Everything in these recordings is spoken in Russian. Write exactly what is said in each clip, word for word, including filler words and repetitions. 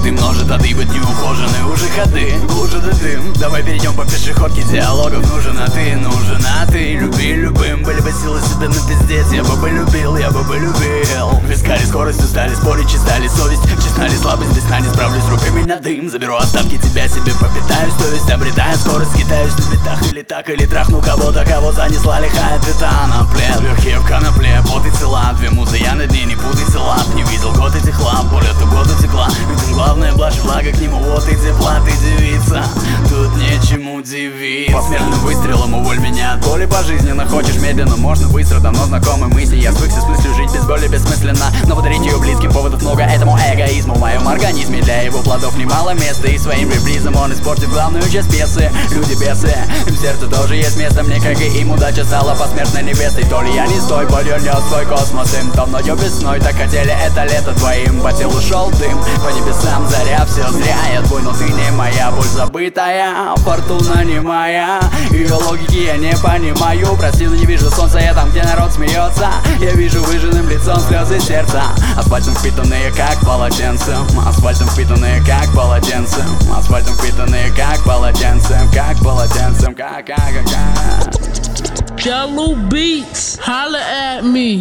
ты множит, а ты быть неухоженные уже ходы. Лужа да дым, давай перейдем по пешеходке диалогов. Нужен, а ты, нужен, а ты. Люби любым, были бы силы себе на пиздец. Я бы бы любил, я бы бы любил. Вискали скорость, устали спорить, чистали совесть. Честна ли слабость, без сна не справлюсь, руками на дым. Заберу остатки тебя себе, пропитаю совесть. Обретая скорость, скитаюсь на метах. Или так, или трахну кого-то, кого занесла лихая пята. На плед, легкие в конопле, пот и цела. Две музы, я на дне, не путайся лап. Не видел год этих лап, более то год утекла. Ведь им главное блажь, влага к нему, вот и тепла. Ты девица, тут нечему удивиться. Посмертным выстрелом уволь меня от боли пожизненно. Хочешь медленно, можно быстро, давно знакомы мысли. Я свыкся с мыслью жить без боли бессмысленно, но подарить ее близким поводов много этому эгоизму. В моем организме для его плодов немало места. И своим репризом он испортит главную часть пьесы. Люди бесы, им в сердце тоже есть место. Мне, как и им, удача стала посмертной невестой. То ли я не стой, болью нес свой космос. Им давно весной, так хотели это лето твоим. По телу шел дым, по небесам заря. Все зря, я твой, но ты не моя. Боль забытая, фортуна не моя. Ее логики я не понимаю. Прости, но не вижу солнца, я там, где народ смеется. Я вижу выжженным лицом слезы сердца. Асфальтом впитанные, как полотенцем. Асфальтом впитанные, как полотенцем. Асфальтом впитанные, как полотенцем. Как полотенцем, как, как, как, как. Jello Beats, holla at me.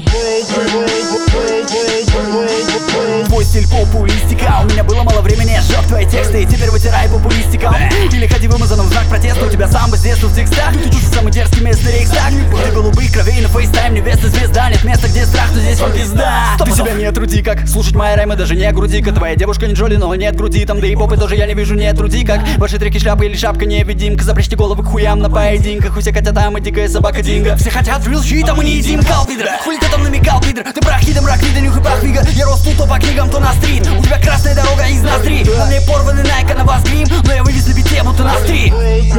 Твой стиль популистика. У меня было мало времени, я сжег твои тексты. И теперь вытирай популистиком. Или ходи вымазанным в знак протеста. У тебя сам бы с детства в текстах. Ты чувствуешь самый дерзкий местный рейхстаг. Ты голубых кровей на фейстайм, невеста звезда. Нет места, где страх, но здесь вам пизда. Ты себя не труди как. Слушать мои раймы даже не груди-ка. Твоя девушка не Джоли, но нет груди там. Да и попы тоже я не вижу, не труди как. Ваши треки шляпа или шапка невидимка. Запрячьте головы к хуям на поединках. У всех хотят там и дикая собака Динго. Все хотят в щит, а мы не едим кал, пидор. Хули ты там намекал, пидор. Ты прах хидом, мрак, вида, нюх и прах вига. Я рос тут то по книгам, то на стрит. У тебя красная дорога из ноздри. На мне порванный найка на вас грим. Но я вывез на бите, будто на стрит.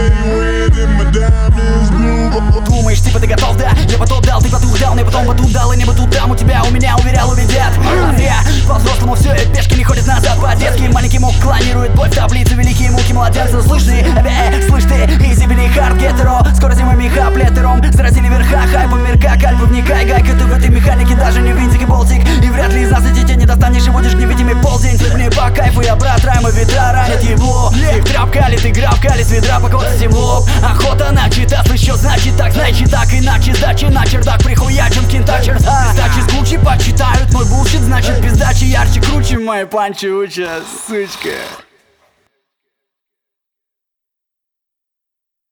Думаешь, типа ты готов, да? Я потом дал, ты потух дал, мне потом потух дал. И небо тут дам, у тебя, у меня, уверял, уведят. А зря, по-взрослому все, и пешки не ходят назад. По-детски маленький мук клонирует боль в таблице. Великие муки младенца, слышь ты, э, слышь ты. Изи, бери, хард, гетеро. Скоро зимой меха, плетером. Заразили верха, хайпом мерка, кальпы, вникай. Гайка, ты в этой механике даже не винтик и болтик. И вряд ли из нас детей не достанешь и будешь невидимый полдень. Ты мне по кайфу, я брат, райма, ветра ранят ебло. Их тряпкали, ты грабкали, с ведра покосим лоб. Охота начитаться, еще значит так, значит так. Иначе сдачи на чердак, прихуячим кинта черта. Сдачи с кучи почитают мой булщит, значит пиздачи ярче, круче. Мои панчи учат, сучка.